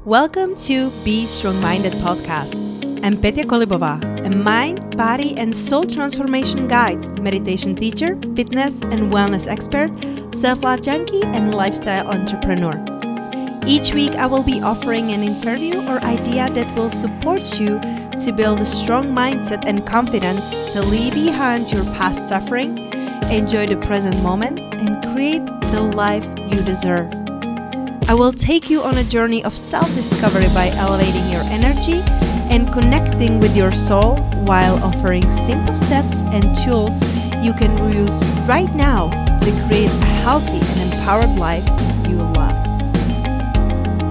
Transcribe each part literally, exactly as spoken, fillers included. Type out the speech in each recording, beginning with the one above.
Welcome to Be Strong-Minded podcast. I'm Petya Kolibova, a mind, body, and soul transformation guide, meditation teacher, fitness and wellness expert, self-love junkie, and lifestyle entrepreneur. Each week, I will be offering an interview or idea that will support you to build a strong mindset and confidence to leave behind your past suffering, enjoy the present moment, and create the life you deserve. I will take you on a journey of self-discovery by elevating your energy and connecting with your soul while offering simple steps and tools you can use right now to create a healthy and empowered life you love.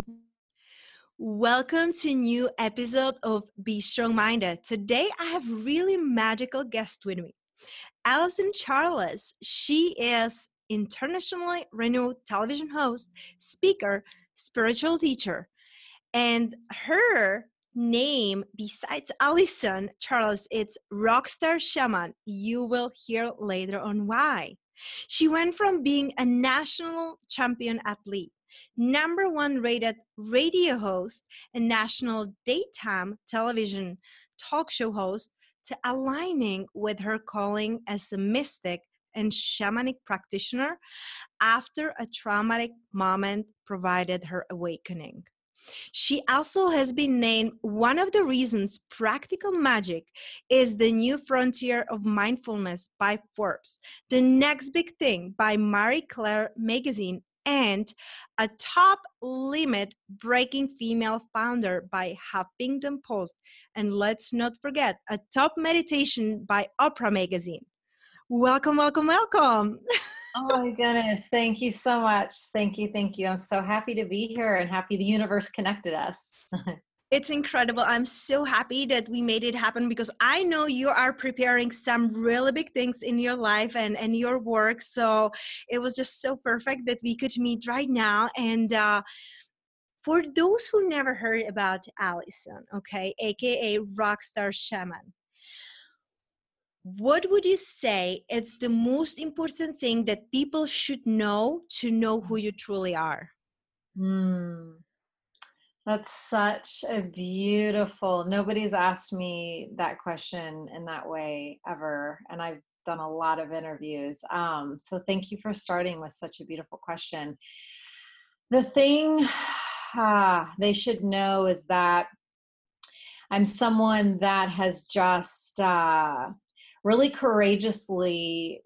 Welcome to a new episode of Be Strong-Minded. Today I have a really magical guest with me, Alison Charles. She is internationally renowned television host, speaker, spiritual teacher, and her name, besides Alison Charles, it's Rockstar Shaman. You will hear later on why. She went from being a national champion athlete, number one rated radio host, and national daytime television talk show host, to aligning with her calling as a mystic and shamanic practitioner after a traumatic moment provided her awakening. She also has been named one of the reasons practical magic is the new frontier of mindfulness by Forbes, the next big thing by Marie Claire magazine, and a top limit breaking female founder by Huffington Post. And let's not forget, a top meditation by Oprah magazine. Welcome, welcome, welcome. Oh my goodness. Thank you so much. Thank you. Thank you. I'm so happy to be here and happy the universe connected us. It's incredible. I'm so happy that we made it happen because I know you are preparing some really big things in your life and, and your work. So it was just so perfect that we could meet right now. And uh, for those who never heard about Alison, okay, aka Rockstar Shaman, what would you say it's the most important thing that people should know to know who you truly are? Mm, that's such a beautiful, nobody's asked me that question in that way ever. And I've done a lot of interviews. Um, so thank you for starting with such a beautiful question. The thing ah, they should know is that I'm someone that has just uh, really courageously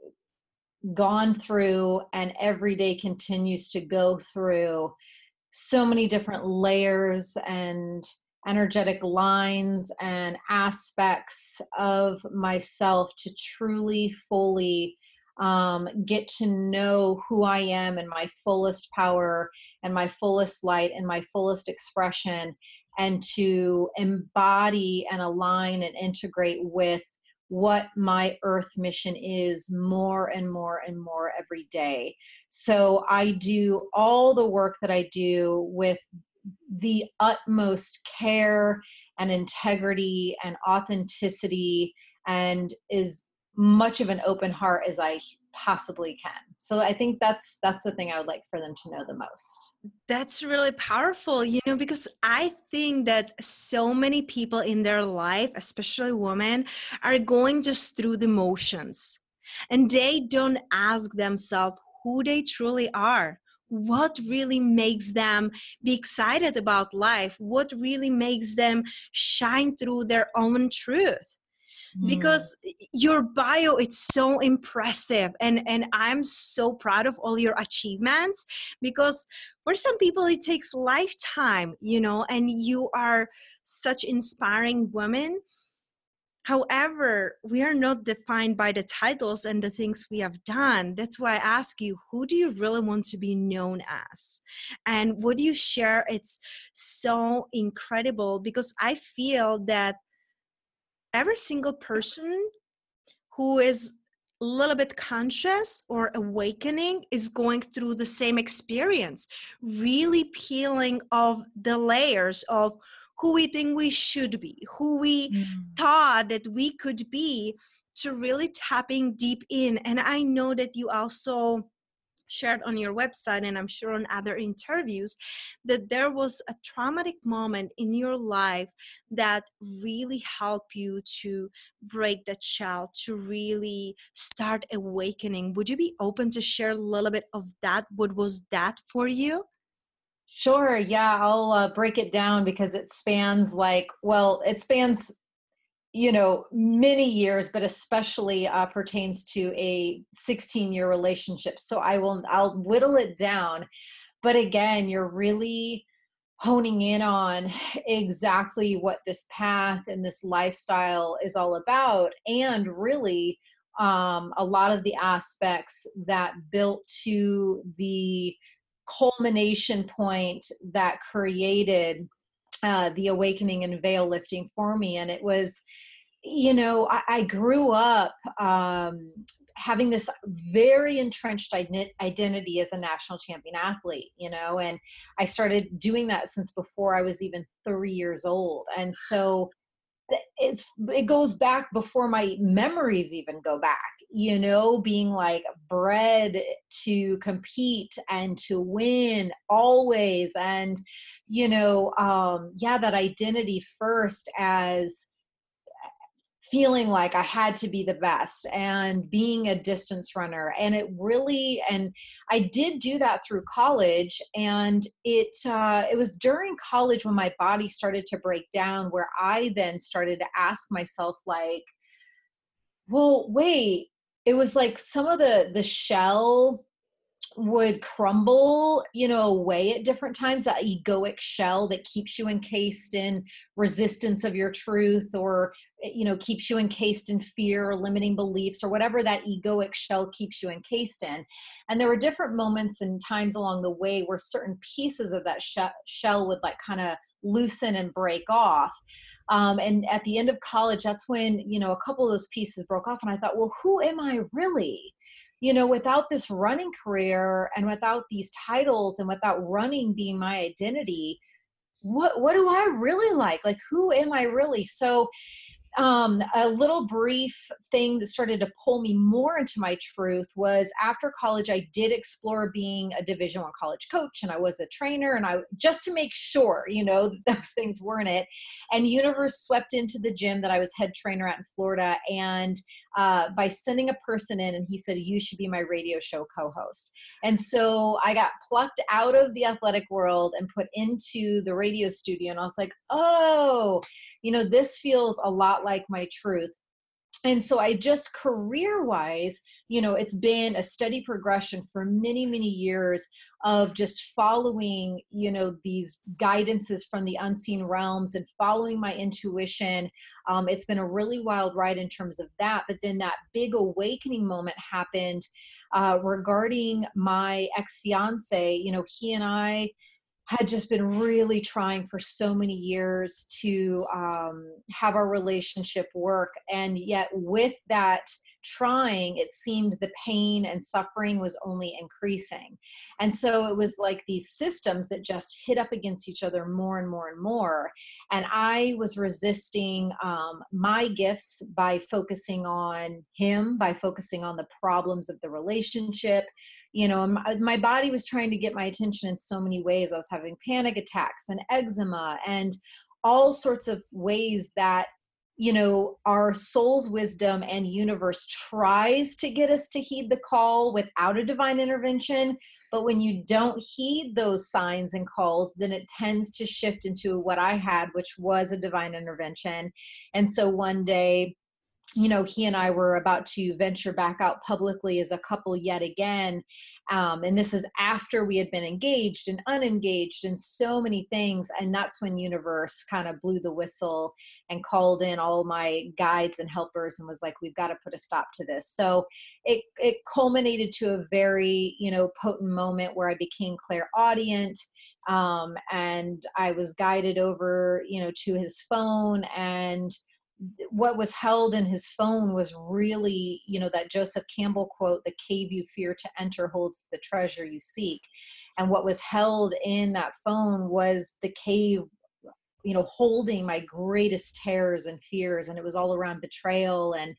gone through and every day continues to go through so many different layers and energetic lines and aspects of myself to truly fully um, get to know who I am in my fullest power and my fullest light and my fullest expression, and to embody and align and integrate with what my earth mission is more and more and more every day. So I do all the work that I do with the utmost care and integrity and authenticity, and as much of an open heart as I possibly can. So I think that's that's the thing I would like for them to know the most. That's really powerful, you know, because I think that so many people in their life, especially women, are going just through the motions and they don't ask themselves who they truly are. What really makes them be excited about life? What really makes them shine through their own truth? Because your bio, it's so impressive, and and I'm so proud of all your achievements, because for some people it takes lifetime, you know, and you are such inspiring woman. However, we are not defined by the titles and the things we have done. That's why I ask you, who do you really want to be known as? And what you share, it's so incredible, because I feel that every single person who is a little bit conscious or awakening is going through the same experience, really peeling off the layers of who we think we should be, who we mm. thought that we could be, to really tapping deep in. And I know that you also shared on your website, and I'm sure on other interviews, that there was a traumatic moment in your life that really helped you to break that shell, to really start awakening. Would you be open to share a little bit of that? What was that for you? Sure. Yeah, I'll uh, break it down because it spans like, well, it spans, you know, many years, but especially uh, pertains to a sixteen year relationship. So I will, I'll whittle it down. But again, you're really honing in on exactly what this path and this lifestyle is all about. And really, um, a lot of the aspects that built to the culmination point that created uh, the awakening and veil lifting for me. And it was, you know, I, I grew up um, having this very entrenched ident- identity as a national champion athlete, you know, and I started doing that since before I was even three years old. And so it's, it goes back before my memories even go back, you know, being like bred to compete and to win always. And, you know, um, yeah, that identity first as feeling like I had to be the best and being a distance runner. And it really, and I did do that through college. And it, uh, it was during college when my body started to break down, where I then started to ask myself like, well, wait, it was like some of the, the shell would crumble, you know, away at different times, that egoic shell that keeps you encased in resistance of your truth, or, you know, keeps you encased in fear or limiting beliefs or whatever that egoic shell keeps you encased in. And there were different moments and times along the way where certain pieces of that sh- shell would like kind of loosen and break off. Um, and at the end of college, that's when, you know, a couple of those pieces broke off. And I thought, well, who am I really? You know, without this running career and without these titles and without running being my identity, what what do I really like? Like, who am I really? So um, a little brief thing that started to pull me more into my truth was after college, I did explore being a Division One college coach, and I was a trainer, and I just to make sure, you know, that those things weren't it. And Universe swept into the gym that I was head trainer at in Florida, and uh, by sending a person in, and he said, "You should be my radio show co-host." And so I got plucked out of the athletic world and put into the radio studio, and I was like, oh, you know, this feels a lot like my truth. And so I just career wise, you know, it's been a steady progression for many, many years of just following, you know, these guidances from the unseen realms and following my intuition. Um, it's been a really wild ride in terms of that. But then that big awakening moment happened uh, regarding my ex-fiance. You know, he and I had just been really trying for so many years to um, have our relationship work. And yet with that trying, it seemed the pain and suffering was only increasing. And so it was like these systems that just hit up against each other more and more and more. And I was resisting um, my gifts by focusing on him, by focusing on the problems of the relationship. You know, my, my body was trying to get my attention in so many ways. I was having panic attacks and eczema and all sorts of ways that, you know, our soul's wisdom and universe tries to get us to heed the call without a divine intervention. But when you don't heed those signs and calls, then it tends to shift into what I had, which was a divine intervention. And so one day, you know, he and I were about to venture back out publicly as a couple yet again. Um, and this is after we had been engaged and unengaged and so many things. And that's when Universe kind of blew the whistle and called in all my guides and helpers and was like, we've got to put a stop to this. So it, it culminated to a very, you know, potent moment where I became clairaudient. Um, and I was guided over, you know, to his phone, and what was held in his phone was really, you know, that Joseph Campbell quote, "The cave you fear to enter holds the treasure you seek." And what was held in that phone was the cave you know, holding my greatest terrors and fears, and it was all around betrayal. And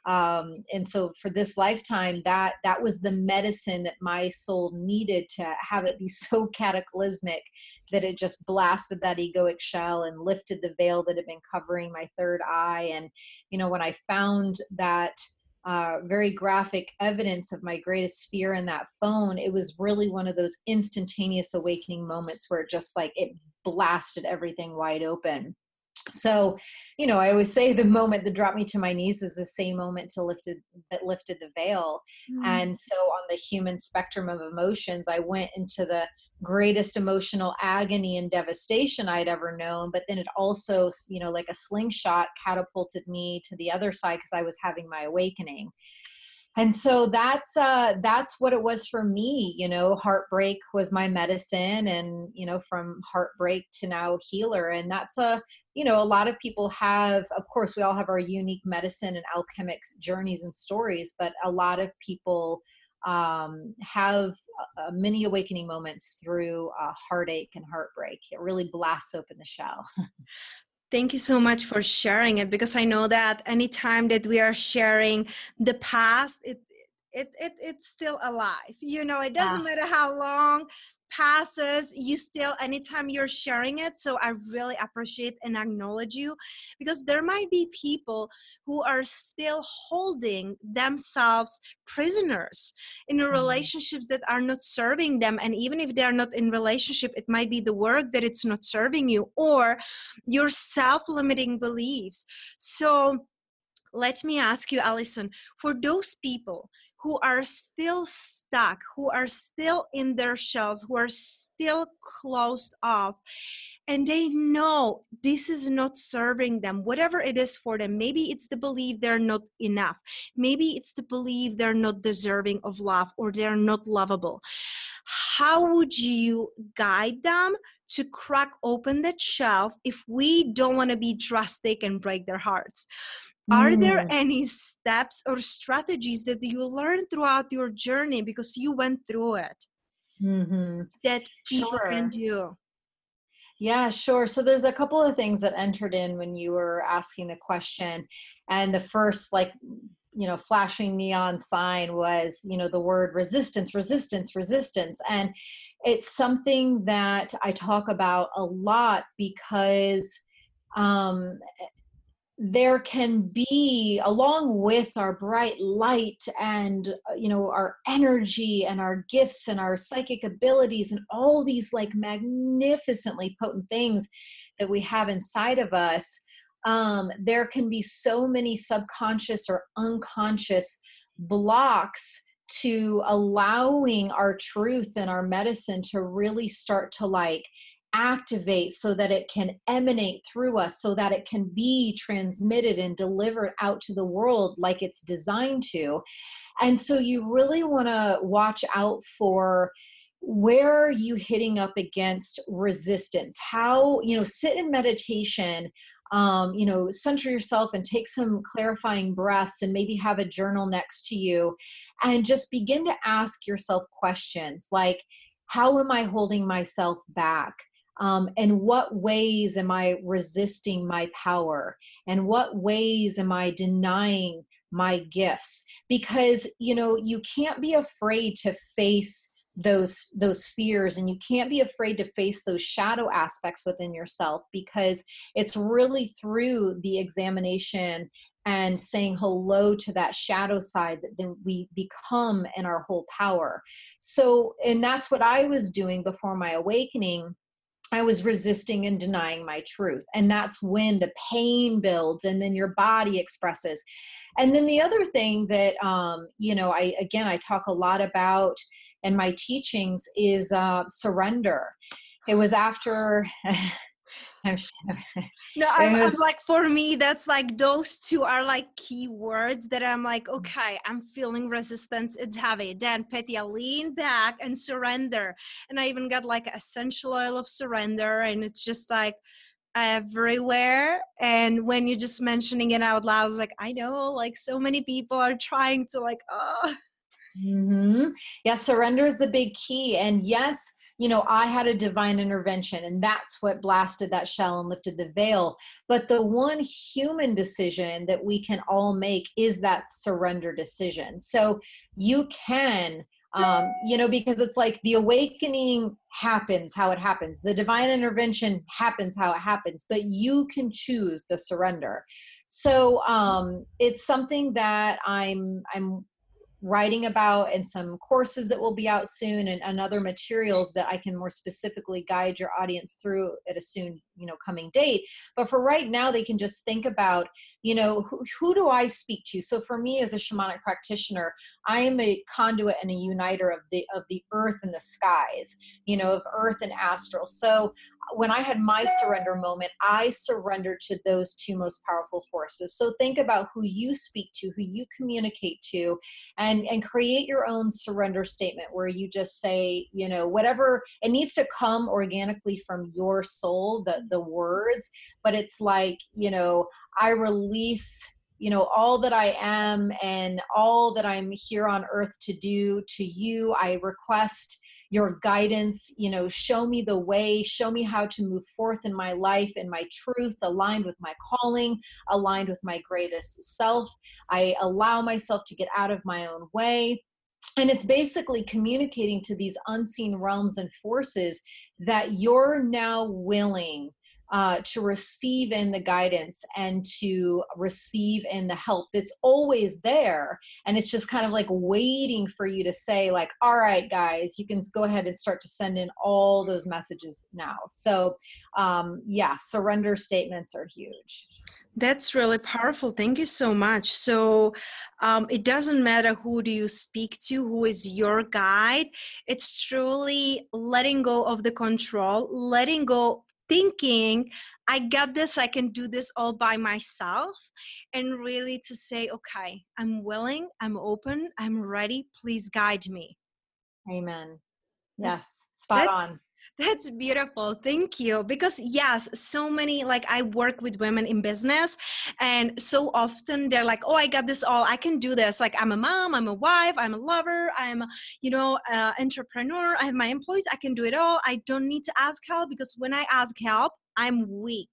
um, and so for this lifetime, that that was the medicine that my soul needed to have it be so cataclysmic that it just blasted that egoic shell and lifted the veil that had been covering my third eye. And you know, when I found that uh, very graphic evidence of my greatest fear in that phone, it was really one of those instantaneous awakening moments where it just like it blasted everything wide open. So, you know, I always say the moment that dropped me to my knees is the same moment to lifted that lifted the veil. Mm. And so on the human spectrum of emotions, I went into the greatest emotional agony and devastation I'd ever known. But then it also, you know, like a slingshot catapulted me to the other side because I was having my awakening. And so that's uh, that's what it was for me. You know, heartbreak was my medicine, and you know, from heartbreak to now healer. And that's a, you know, a lot of people have. Of course, we all have our unique medicine and alchemic journeys and stories, but a lot of people um, have uh, many awakening moments through uh, heartache and heartbreak. It really blasts open the shell. Thank you so much for sharing it, because I know that anytime that we are sharing the past, it it, it it's still alive. You know, it doesn't Ah. matter how long passes, you still, anytime you're sharing it. So I really appreciate and acknowledge you, because there might be people who are still holding themselves prisoners in relationships that are not serving them. And even if they're not in relationship, it might be the work that it's not serving you, or your self-limiting beliefs. So let me ask you, Allison, for those people who are still stuck, who are still in their shells, who are still closed off, and they know this is not serving them, whatever it is for them. Maybe it's the belief they're not enough. Maybe it's the belief they're not deserving of love, or they're not lovable. How would you guide them to crack open that shelf if we don't want to be drastic and break their hearts? Are there any steps or strategies that you learned throughout your journey, because you went through it, Mm-hmm. that people Sure. can do? Yeah, sure. So there's a couple of things that entered in when you were asking the question. And the first, like, you know, flashing neon sign was, you know, the word resistance, resistance, resistance. And it's something that I talk about a lot because um, there can be, along with our bright light and, uh, you know, our energy and our gifts and our psychic abilities and all these like magnificently potent things that we have inside of us, um, there can be so many subconscious or unconscious blocks to allowing our truth and our medicine to really start to like activate, so that it can emanate through us, so that it can be transmitted and delivered out to the world like it's designed to. And so you really want to watch out for, where are you hitting up against resistance? How, you know, sit in meditation, um, you know, center yourself and take some clarifying breaths, and maybe have a journal next to you, and just begin to ask yourself questions like, how am I holding myself back? Um, and what ways am I resisting my power? And what ways am I denying my gifts? Because, you know, you can't be afraid to face those those fears, and you can't be afraid to face those shadow aspects within yourself, because it's really through the examination and saying hello to that shadow side that then we become in our whole power. So, and that's what I was doing before my awakening. I was resisting and denying my truth. And that's when the pain builds, and then your body expresses. And then the other thing that, um, you know, I, again, I talk a lot about in my teachings is uh, surrender. It was after, I'm sure. No, I'm, was, I'm like, for me, that's like, those two are like key words that I'm like, okay, I'm feeling resistance. It's heavy. Then Petya, lean back and surrender. And I even got like essential oil of surrender, and it's just like everywhere. And when you're just mentioning it out loud, I was like, I know, like so many people are trying to like, oh. Mm-hmm. Yeah, surrender is the big key. And yes, you know, I had a divine intervention and that's what blasted that shell and lifted the veil. But the one human decision that we can all make is that surrender decision. So you can, um, you know, because it's like the awakening happens how it happens. The divine intervention happens how it happens, but you can choose the surrender. So um, it's something that I'm, I'm writing about, and some courses that will be out soon, and, and other materials that I can more specifically guide your audience through at a soon, you know, coming date. But for right now, they can just think about, you know, who, who do I speak to? So for me as a shamanic practitioner, I am a conduit and a uniter of the, of the earth and the skies, you know, of earth and astral. So when I had my surrender moment, I surrendered to those two most powerful forces. So think about who you speak to, who you communicate to, and, and create your own surrender statement where you just say, you know, whatever, it needs to come organically from your soul, the, the words, but it's like, you know, I release, you know, all that I am and all that I'm here on earth to do to you. I request your guidance, you know, show me the way, show me how to move forth in my life and my truth, aligned with my calling, aligned with my greatest self. I allow myself to get out of my own way. And it's basically communicating to these unseen realms and forces that you're now willing Uh, to receive in the guidance and to receive in the help that's always there. And it's just kind of like waiting for you to say like, all right, guys, you can go ahead and start to send in all those messages now. So um, yeah, surrender statements are huge. That's really powerful. Thank you so much. So um, it doesn't matter who do you speak to, who is your guide. It's truly letting go of the control, letting go, thinking, I got this, I can do this all by myself. And really to say, okay, I'm willing, I'm open, I'm ready. Please guide me. Amen. That's, yes, spot that's, on. That's beautiful. Thank you. Because yes, so many, like I work with women in business, and so often they're like, oh, I got this all, I can do this. Like I'm a mom, I'm a wife, I'm a lover, I'm, you know, uh, entrepreneur, I have my employees, I can do it all. I don't need to ask help, because when I ask help, I'm weak.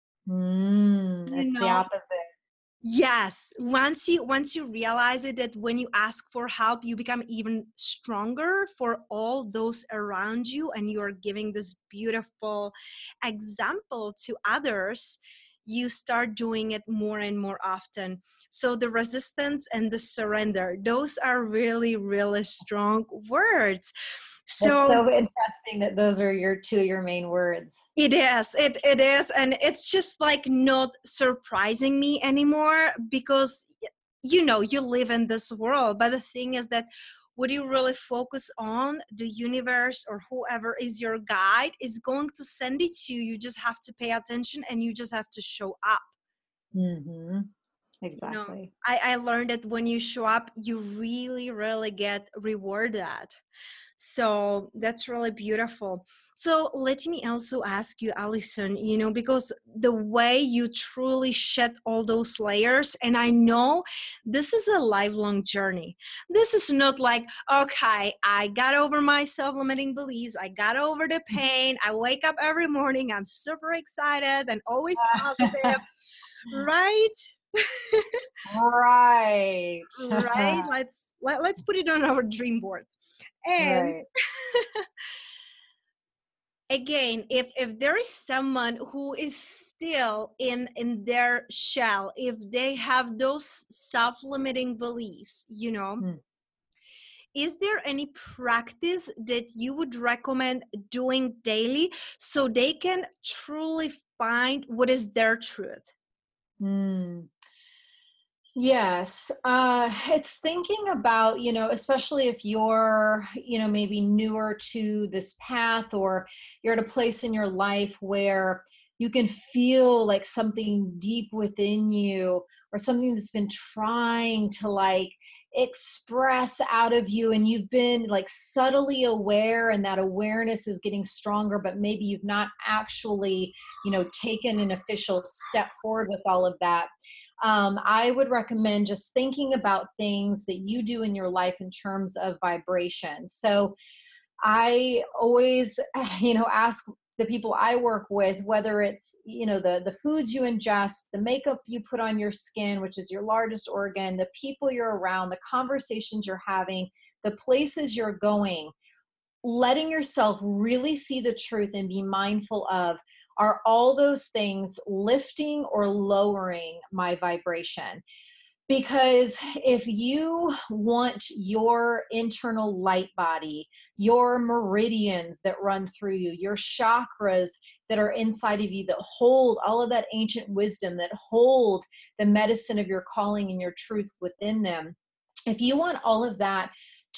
Mm, You it's know? the opposite. Yes. Once you once you realize it, that when you ask for help, you become even stronger for all those around you, and you're giving this beautiful example to others, you start doing it more and more often. So the resistance and the surrender, those are really, really strong words. It's So so interesting that those are your two of your main words. it is, it, it is. And it's just like not surprising me anymore, because, you know, you live in this world. But the thing is that what you really focus on, the universe or whoever is your guide is going to send it to you. You just have to pay attention, and you just have to show up. Mm-hmm. Exactly. You know, I, I learned that when you show up, you really, really get rewarded. So that's really beautiful. So let me also ask you, Allison, you know, because the way you truly shed all those layers, and I know this is a lifelong journey. This is not like, okay, I got over my self-limiting beliefs, I got over the pain, I wake up every morning, I'm super excited and always positive, right? Right. Right? Let's let, let's put it on our dream board. And right. again, if if there is someone who is still in in their shell, if they have those self-limiting beliefs, you know, Mm. is there any practice that you would recommend doing daily so they can truly find what is their truth? Mm. Yes, uh, it's thinking about, you know, especially if you're, you know, maybe newer to this path, or you're at a place in your life where you can feel like something deep within you, or something that's been trying to like express out of you, and you've been like subtly aware, and that awareness is getting stronger, but maybe you've not actually, you know, taken an official step forward with all of that. Um, I would recommend just thinking about things that you do in your life in terms of vibration. So I always, you know, ask the people I work with, whether it's, you know, the, the foods you ingest, the makeup you put on your skin, which is your largest organ, the people you're around, the conversations you're having, the places you're going, letting yourself really see the truth and be mindful of, are all those things lifting or lowering my vibration? Because if you want your internal light body, your meridians that run through you, your chakras that are inside of you that hold all of that ancient wisdom, that hold the medicine of your calling and your truth within them, if you want all of that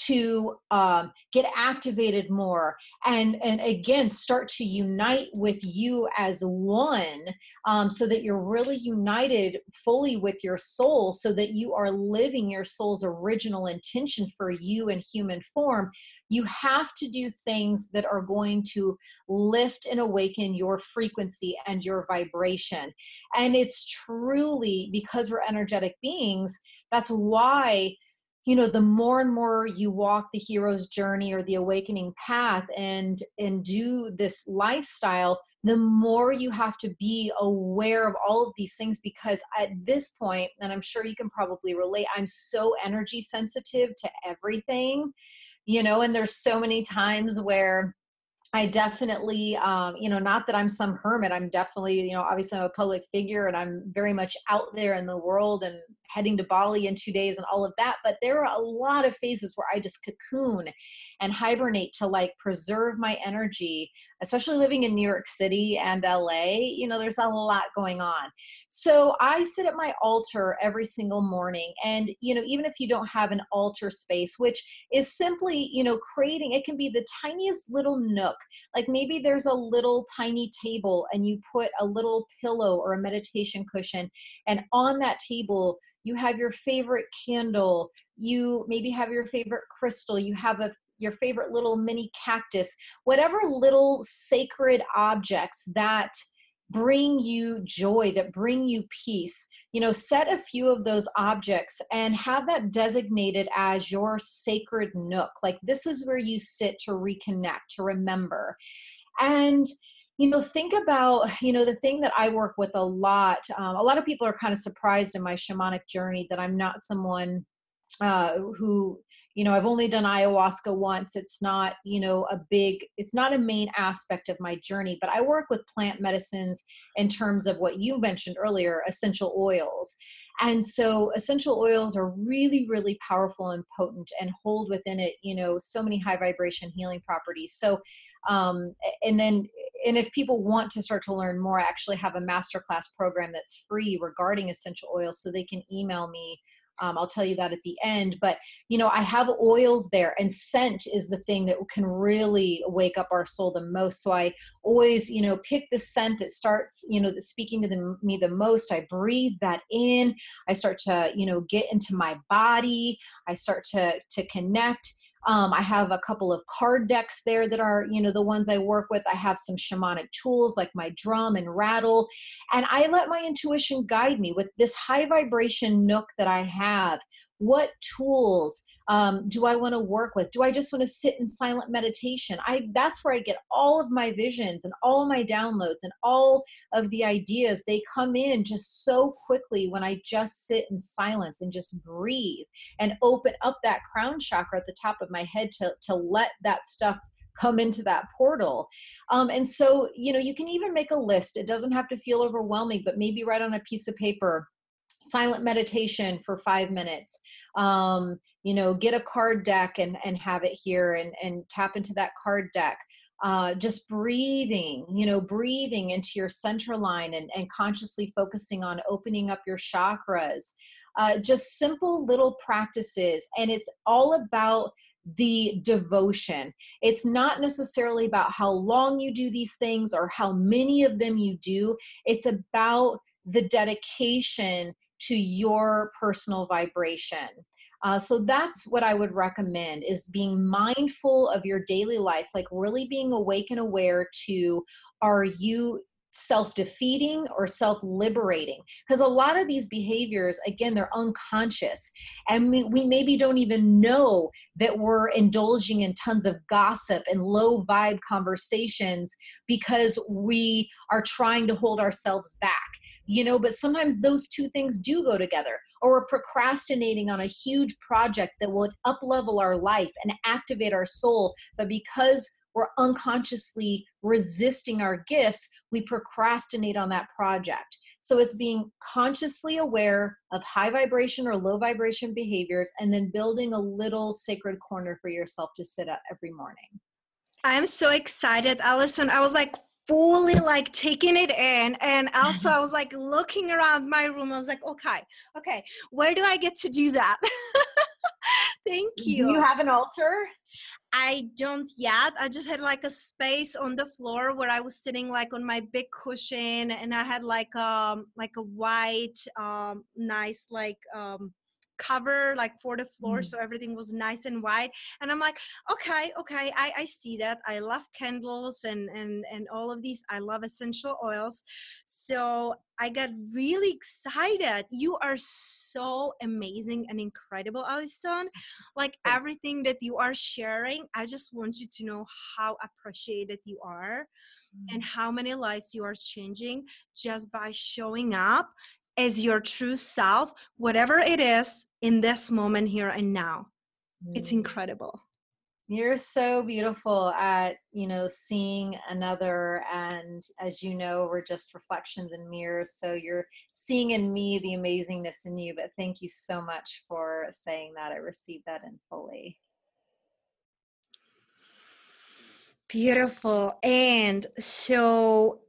to um, get activated more and and again start to unite with you as one, um, so that you're really united fully with your soul, so that you are living your soul's original intention for you in human form, you have to do things that are going to lift and awaken your frequency and your vibration. And it's truly because we're energetic beings. That's why, you know, the more and more you walk the hero's journey or the awakening path and and do this lifestyle, the more you have to be aware of all of these things, because at this point, and I'm sure you can probably relate, I'm so energy sensitive to everything, you know, and there's so many times where I definitely, um, you know, not that I'm some hermit. I'm definitely, you know, obviously I'm a public figure and I'm very much out there in the world and heading to Bali in two days and all of that. But there are a lot of phases where I just cocoon and hibernate to like preserve my energy, especially living in New York City and L A. You know, there's a lot going on. So I sit at my altar every single morning. And, you know, even if you don't have an altar space, which is simply, you know, creating, it can be the tiniest little nook. Like maybe there's a little tiny table and you put a little pillow or a meditation cushion, and on that table you have your favorite candle, you maybe have your favorite crystal, you have a your favorite little mini cactus, whatever little sacred objects that bring you joy, that bring you peace, you know, set a few of those objects and have that designated as your sacred nook. Like this is where you sit to reconnect, to remember. And, you know, think about, you know, the thing that I work with a lot, um, a lot of people are kind of surprised in my shamanic journey that I'm not someone uh, who, you know, I've only done ayahuasca once. It's not, you know, a big, it's not a main aspect of my journey, but I work with plant medicines in terms of what you mentioned earlier, essential oils. And so essential oils are really, really powerful and potent and hold within it, you know, so many high vibration healing properties. So, um, and then, and if people want to start to learn more, I actually have a masterclass program that's free regarding essential oils. So they can email me. Um, I'll tell you that at the end, but you know, I have oils there, and scent is the thing that can really wake up our soul the most. So I always, you know, pick the scent that starts, you know, that's speaking to the, me the most. I breathe that in. I start to, you know, get into my body. I start to, to connect. Um, I have a couple of card decks there that are, you know, the ones I work with. I have some shamanic tools like my drum and rattle, and I let my intuition guide me with this high vibration nook that I have. What tools um, do I want to work with? Do I just want to sit in silent meditation? I that's where I get all of my visions and all my downloads and all of the ideas. They come in just so quickly when I just sit in silence and just breathe and open up that crown chakra at the top of my head to, to let that stuff come into that portal. Um, and so, you know, you can even make a list. It doesn't have to feel overwhelming, but maybe write on a piece of paper, silent meditation for five minutes. Um, you know, get a card deck and, and have it here and, and tap into that card deck. Uh, just breathing, you know, breathing into your center line and, and consciously focusing on opening up your chakras. Uh, just simple little practices. And it's all about the devotion. It's not necessarily about how long you do these things or how many of them you do. It's about the dedication to your personal vibration. Uh, so that's what I would recommend, is being mindful of your daily life, like really being awake and aware to, are you self-defeating or self-liberating, because a lot of these behaviors, again, they're unconscious, and we, we maybe don't even know that we're indulging in tons of gossip and low vibe conversations because we are trying to hold ourselves back, you know, but sometimes those two things do go together. Or we're procrastinating on a huge project that will up level our life and activate our soul, but because we're unconsciously resisting our gifts, we procrastinate on that project. So it's being consciously aware of high vibration or low vibration behaviors, and then building a little sacred corner for yourself to sit at every morning. I'm so excited, Allison. I was like fully like taking it in. And also I was like looking around my room. I was like, okay, okay, where do I get to do that? Thank you. Do you have an altar? I don't yet. I just had like a space on the floor where I was sitting like on my big cushion, and I had like um like a white um nice like um cover like for the floor, Mm. so everything was nice and white. And I'm like, okay, okay, I, I see that. I love candles and and and all of these. I love essential oils. So I got really excited. You are so amazing and incredible, Allison. Like everything that you are sharing, I just want you to know how appreciated you are and how many lives you are changing just by showing up as your true self, whatever it is in this moment here and now. It's incredible. You're so beautiful at, you know, seeing another. And as you know, we're just reflections and mirrors. So you're seeing in me the amazingness in you. But thank you so much for saying that. I received that in fully. Beautiful. And so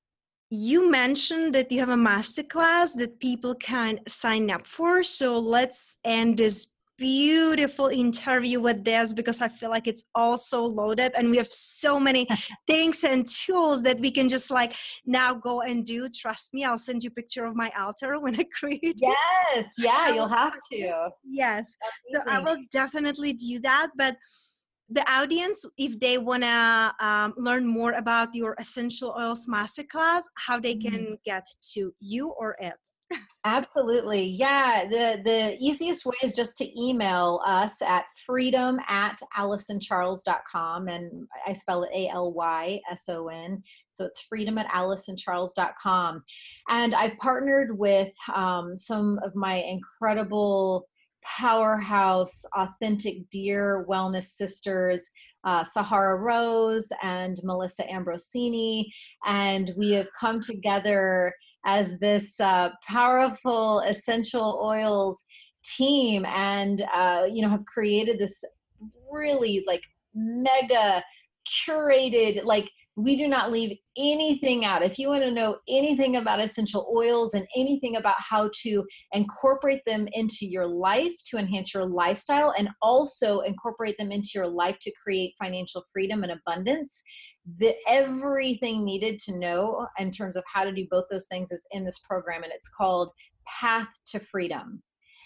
you mentioned that you have a masterclass that people can sign up for. So let's end this beautiful interview with this, because I feel like it's all so loaded and we have so many things and tools that we can just like now go and do. Trust me, I'll send you a picture of my altar when I create Yes. it. Yeah, you'll have to. Yes. Amazing. So I will definitely do that. But the audience, if they want to um, learn more about your Essential Oils Masterclass, how they can mm. get to you or it. Absolutely. Yeah. The, the easiest way is just to email us at freedom at allison charles dot com. And I spell it A L Y S O N. So it's freedom at allison charles dot com. And I've partnered with um, some of my incredible powerhouse, authentic, dear wellness sisters, uh, Sahara Rose and Melissa Ambrosini. And we have come together as this uh, powerful essential oils team, and uh, you know, have created this really like mega curated, like we do not leave anything out. If you want to know anything about essential oils and anything about how to incorporate them into your life to enhance your lifestyle, and also incorporate them into your life to create financial freedom and abundance, the everything needed to know in terms of how to do both those things is in this program, and it's called Path to Freedom.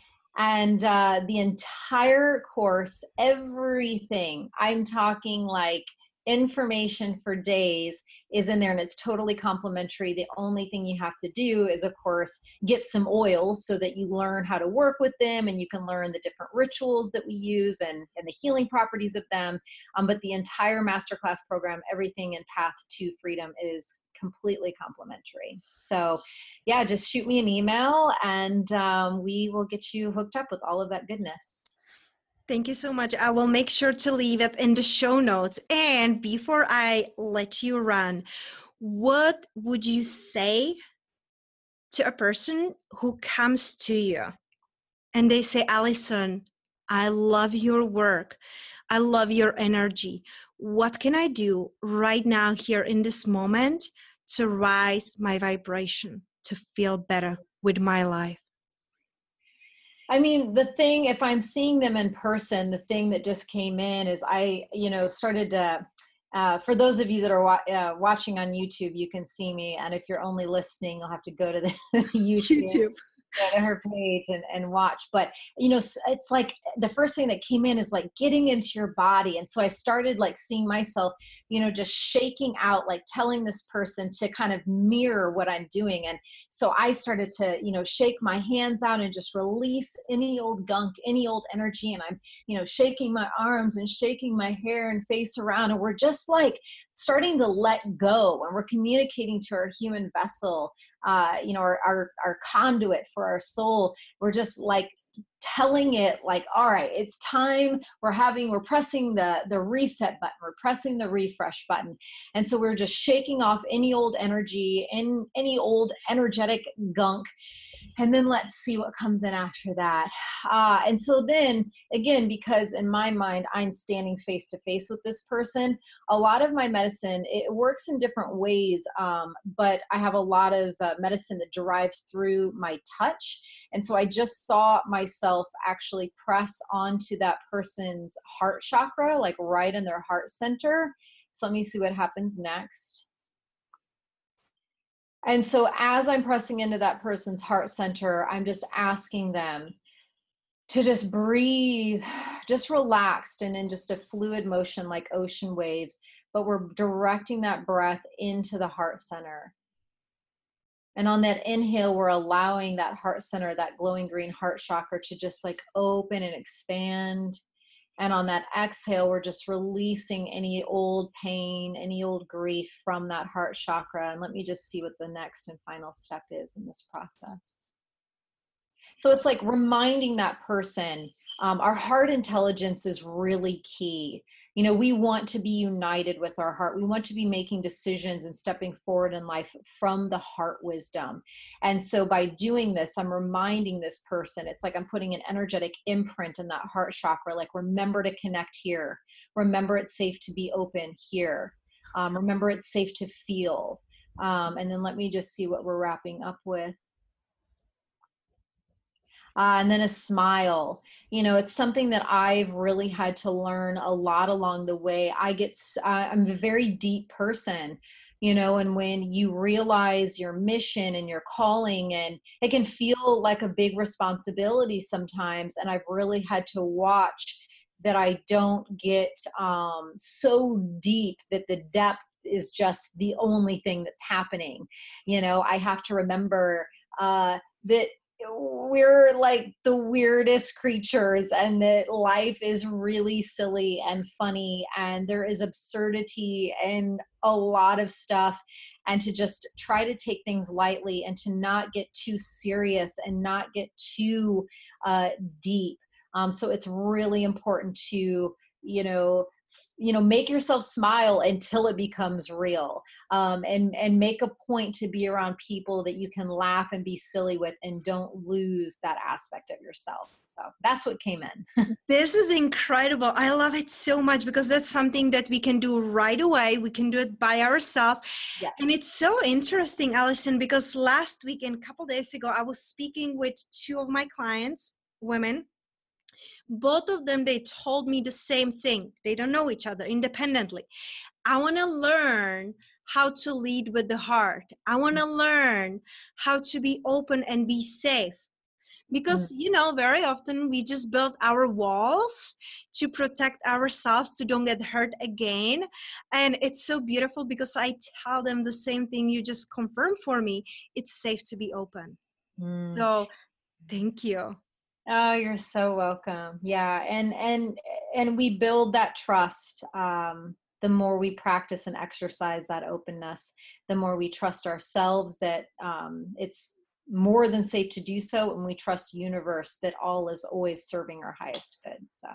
And uh, the entire course, everything, I'm talking like information for days, is in there, and it's totally complimentary. The only thing you have to do is, of course, get some oils so that you learn how to work with them, and you can learn the different rituals that we use and, and the healing properties of them. Um, but the entire masterclass program, everything in Path to Freedom, is completely complimentary. So yeah, just shoot me an email and um, we will get you hooked up with all of that goodness. Thank you so much. I will make sure to leave it in the show notes. And before I let you run, what would you say to a person who comes to you and they say, Allison, I love your work. I love your energy. What can I do right now here in this moment to rise my vibration, to feel better with my life? I mean, the thing, if I'm seeing them in person, the thing that just came in is I, you know, started to, uh, for those of you that are wa- uh, watching on YouTube, you can see me. And if you're only listening, you'll have to go to the YouTube. YouTube. go to her page and, and watch. But, you know, it's like the first thing that came in is like getting into your body. And so I started like seeing myself, you know, just shaking out, like telling this person to kind of mirror what I'm doing. And so I started to, you know, shake my hands out and just release any old gunk, any old energy. And I'm, you know, shaking my arms and shaking my hair and face around. And we're just like starting to let go, and we're communicating to our human vessel, uh, you know, our, our, our conduit for our soul. We're just like telling it like, all right, it's time. We're having, we're pressing the, the reset button. We're pressing the refresh button. And so we're just shaking off any old energy and any old energetic gunk. And then let's see what comes in after that. Uh, and so then again, because in my mind, I'm standing face to face with this person, a lot of my medicine, it works in different ways. Um, but I have a lot of uh, medicine that derives through my touch. And so I just saw myself actually press onto that person's heart chakra, like right in their heart center. So let me see what happens next. And so as I'm pressing into that person's heart center, I'm just asking them to just breathe, just relaxed and in just a fluid motion like ocean waves, but we're directing that breath into the heart center. And on that inhale, we're allowing that heart center, that glowing green heart chakra, to just like open and expand. And on that exhale, we're just releasing any old pain, any old grief from that heart chakra. And let me just see what the next and final step is in this process. So it's like reminding that person, um, our heart intelligence is really key. You know, we want to be united with our heart. We want to be making decisions and stepping forward in life from the heart wisdom. And so by doing this, I'm reminding this person, it's like I'm putting an energetic imprint in that heart chakra, like remember to connect here. Remember it's safe to be open here. Um, remember it's safe to feel. Um, and then let me just see what we're wrapping up with. Uh, and then a smile. You know, it's something that I've really had to learn a lot along the way. I get, uh, I'm a very deep person, you know, and when you realize your mission and your calling, and it can feel like a big responsibility sometimes. And I've really had to watch that I don't get um, so deep that the depth is just the only thing that's happening. You know, I have to remember uh, that we're like the weirdest creatures, and that life is really silly and funny, and there is absurdity and a lot of stuff, and to just try to take things lightly and to not get too serious and not get too uh, deep. Um, so it's really important to, you know, you know, make yourself smile until it becomes real, um, and, and make a point to be around people that you can laugh and be silly with, and don't lose that aspect of yourself. So that's what came in. This is incredible. I love it so much, because that's something that we can do right away. We can do it by ourselves. Yeah. And it's so interesting, Allison, because last week and a couple days ago, I was speaking with two of my clients, women. Both of them, they told me the same thing. They don't know each other independently. I want to learn how to lead with the heart. I want to learn how to be open and be safe. Because, you know, very often we just build our walls to protect ourselves, to don't get hurt again. And it's so beautiful, because I tell them the same thing you just confirmed for me. It's safe to be open. Mm. So thank you. Oh, you're so welcome. Yeah. And, and, and we build that trust. Um, the more we practice and exercise that openness, the more we trust ourselves that um, it's more than safe to do so. And we trust universe that all is always serving our highest good. So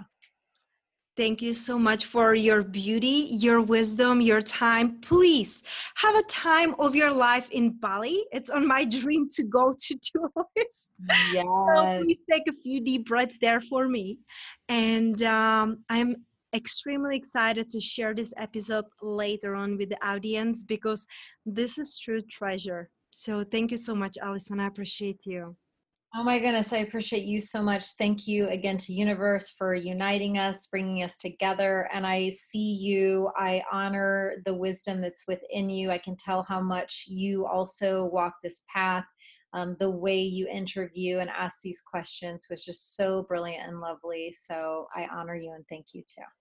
thank you so much for your beauty, your wisdom, your time. Please have a time of your life in Bali. It's on my dream to go to do this. Yes. So please take a few deep breaths there for me. And um, I'm extremely excited to share this episode later on with the audience, because this is true treasure. So thank you so much, Allison. I appreciate you. Oh my goodness, I appreciate you so much. Thank you again to Universe for uniting us, bringing us together. And I see you, I honor the wisdom that's within you. I can tell how much you also walk this path. Um, the way you interview and ask these questions was just so brilliant and lovely. So I honor you and thank you too.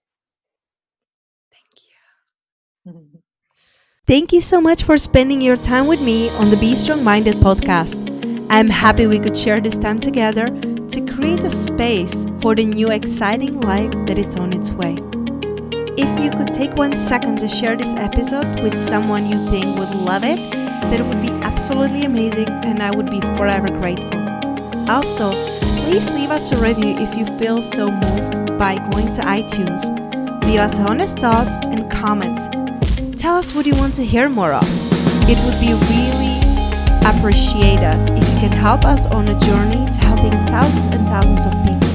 Thank you. Thank you so much for spending your time with me on the Be Strong Minded podcast. I'm happy we could share this time together to create a space for the new exciting life that is on its way. If you could take one second to share this episode with someone you think would love it, that would be absolutely amazing and I would be forever grateful. Also, please leave us a review if you feel so moved by going to iTunes. Leave us honest thoughts and comments. Tell us what you want to hear more of. It would be really appreciated if you can help us on a journey to helping thousands and thousands of people.